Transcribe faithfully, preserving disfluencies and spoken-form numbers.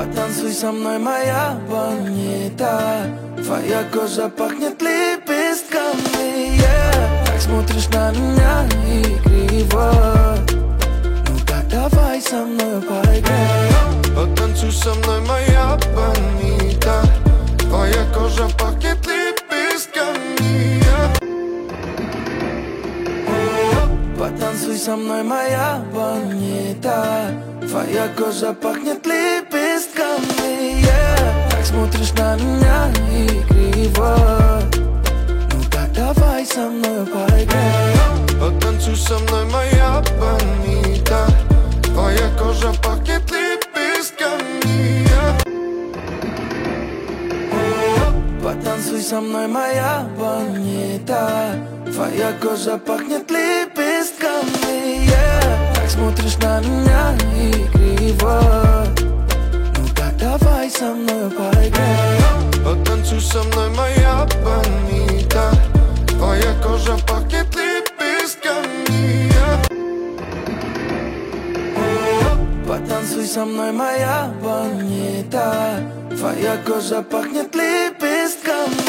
Потанцуй со мной, моя Бонита. Твоя кожа пахнет лепестками, yeah. Так смотришь на меня игриво. Ну так давай со мной поиграем. Потанцуй со мной, моя Бонита. Твоя кожа пахнет лепестками, yeah. Потанцуй со мной, моя Бонита. Твоя кожа пахнет лепестками, yeah. Так смотришь на меня игриво. Ну так давай со мной поиграем. Потанцуй со мной, моя Бонита. Твоя кожа пахнет лепестками, yeah. Потанцуй со мной, моя Бонита. Твоя кожа пахнет лепестками, yeah. Так смотришь на меня игриво. Ну так давай со мной поиграем. Потанцуй со мной, моя Бонита. Твоя кожа пахнет лепестками, yeah. Потанцуй со мной, моя Бонита. Твоя кожа пахнет лепестками.